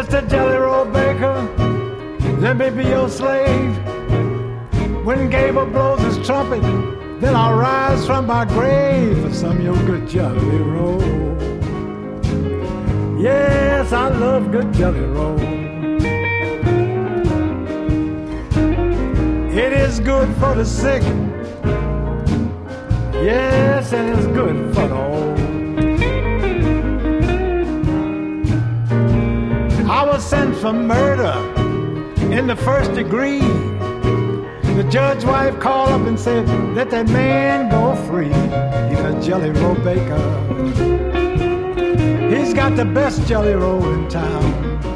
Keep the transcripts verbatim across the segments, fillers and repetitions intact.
Mister Jelly Roll Baker, let me be your slave. When Gable blows his trumpet, then I'll rise from my grave for some of your good Jelly Roll. Yes, I love good Jelly Roll. It is good for the sick. Yes, and it's good for the old. I was sent for murder in the first degree. The judge's wife called up and said, let that man go free. He's a Jelly Roll Baker. He's got the best Jelly Roll in town.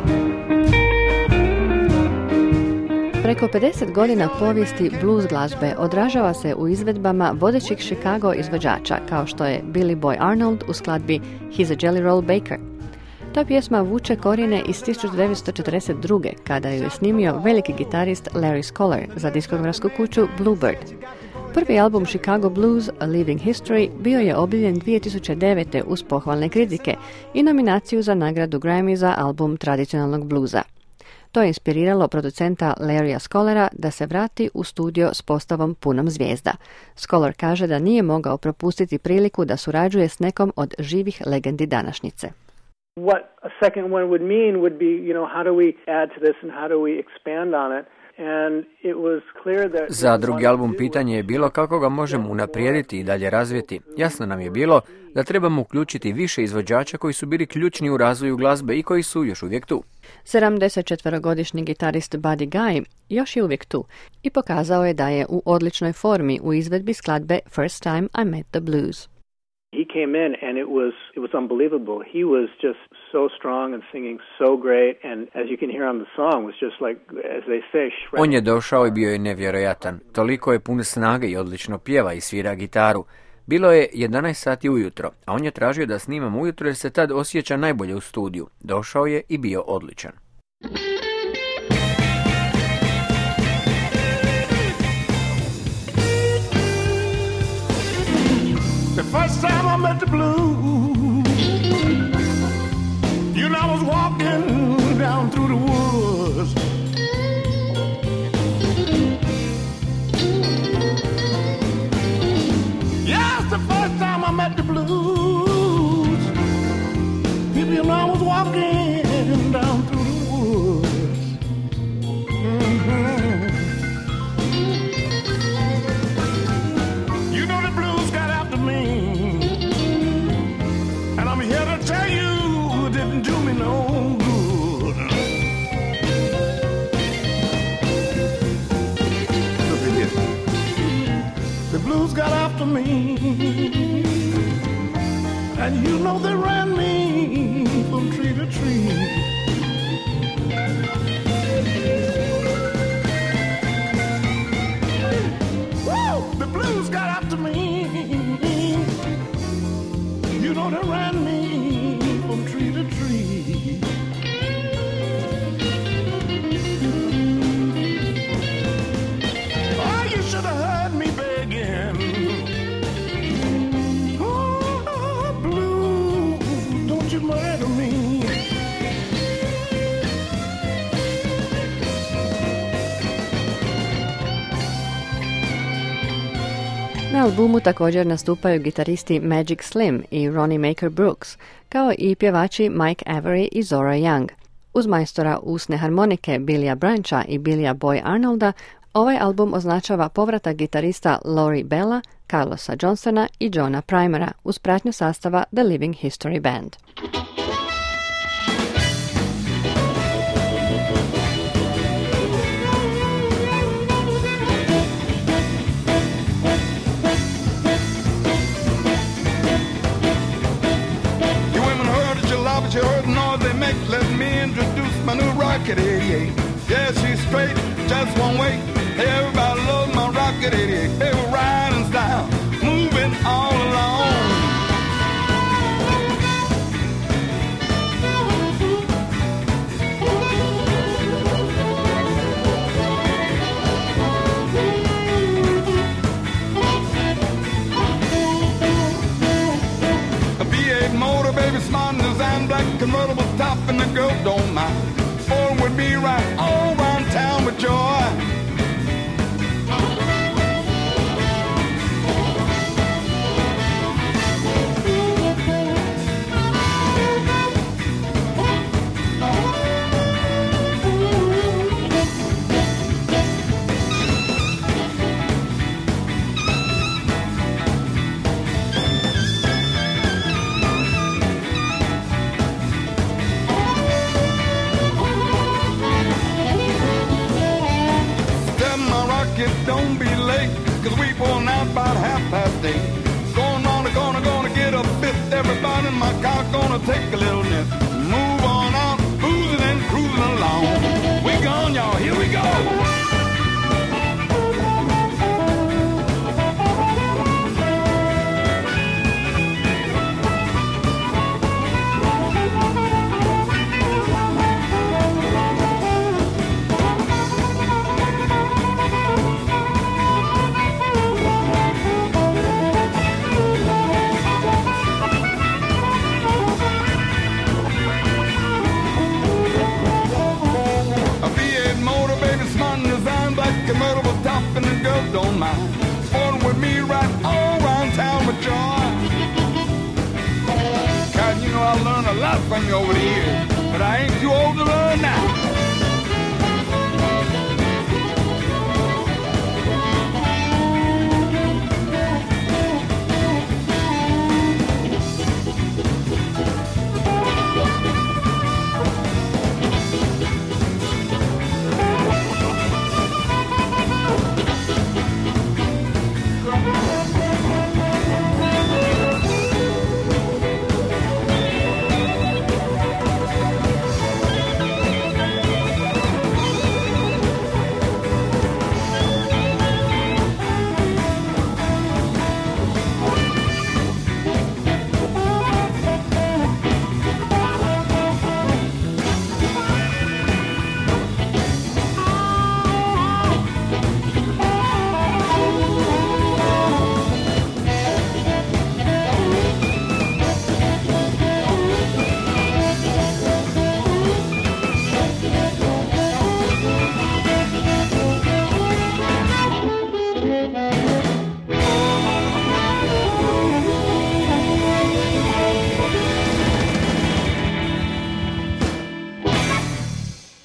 Preko pedeset godina povijesti blues glazbe odražava se u izvedbama vodećih Chicago izvođača kao što je Billy Boy Arnold u skladbi He's a Jelly Roll Baker. Ta pjesma vuče korijene iz tisuću devetsto četrdeset druge kada ju je snimio veliki gitarist Larry Scholar za diskografsku kuću Bluebird. Prvi album Chicago Blues, A Living History, bio je objavljen dvije tisuće devete uz pohvalne kritike i nominaciju za nagradu Grammy za album tradicionalnog bluza. To je inspiriralo producenta Larrya Scholara da se vrati u studio s postavom punom zvijezda. Scholar kaže da nije mogao propustiti priliku da surađuje s nekom od živih legendi današnjice. What a second one would mean would be, you know, how do we add to this and how do we expand on it? And it was clear that Za drugi album pitanje je bilo kako ga možemo unaprijediti i dalje razviti. Jasno nam je bilo da trebamo uključiti više izvođača koji su bili ključni u razvoju glazbe i koji su još uvijek tu. sedamdesetčetverogodišnji gitarist Buddy Guy još je uvijek tu i pokazao je da je u odličnoj formi u izvedbi skladbe First Time I Met the Blues. He came in and it was it was unbelievable. He was just so strong and singing so great, and as you can hear on the song was just like, as they say, shredding. On je došao i bio je nevjerojatan. Toliko je pun snage i odlično pjeva i svira gitaru. Bilo je jedanaest sati ujutro, a on je tražio da snimam ujutro jer se tad osjeća najbolje u studiju. Došao je i bio odličan. The first time I met the blues, you know, I was walking down through the woods. Yes, the first time I met the blues, you know, I was walking down through the woods. Mm-hmm. You know the blues got after me, and I'm here to tell you it didn't do me no good. Look at this. The blues got after me, and you know they ran me from tree to tree. Woo! The blues got after me. You know they ran me from tree to tree. Oh, you should have heard me begging. Oh, blue, don't you murder me. Na albumu također nastupaju gitaristi Magic Slim i Ronnie Maker Brooks, kao i pjevači Mike Avery i Zora Young. Uz majstora usne harmonike Billya Brancha i Billya Boy Arnolda, ovaj album označava povratak gitarista Laurie Bella, Carlosa Johnsona i Johna Primera uz pratnju sastava The Living History Band. You heard the noise they make. Let me introduce my new rocket eighty-eight. Yeah, she's straight, just one way. Everybody loves my rocket eighty-eight. Hey, we're riding style, moving all along. A V eight motor, baby, smart and designed, black convertible top, and the girl don't mind. it, don't be late, cause we pulling out about half past eight. Going on the corner, gonna get a fifth. Everybody in my car gonna take a little nip. Move on out, boozing and cruising along. We gone, y'all, here we go. Convertible top and the girls don't mind. Sporting with me right all around town with joy. God, you know I learned a lot from you over the years, but I ain't too old to learn now.